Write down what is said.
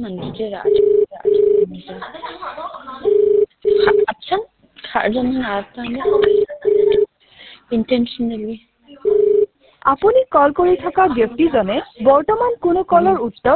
মানুহটোৱে আচ্ছা সাৰজনী ইন্টেনশনালি আপুনি কল কৰি থকা ব্যক্তিজনে বৰ্তমান কোনো কলৰ উত্তৰ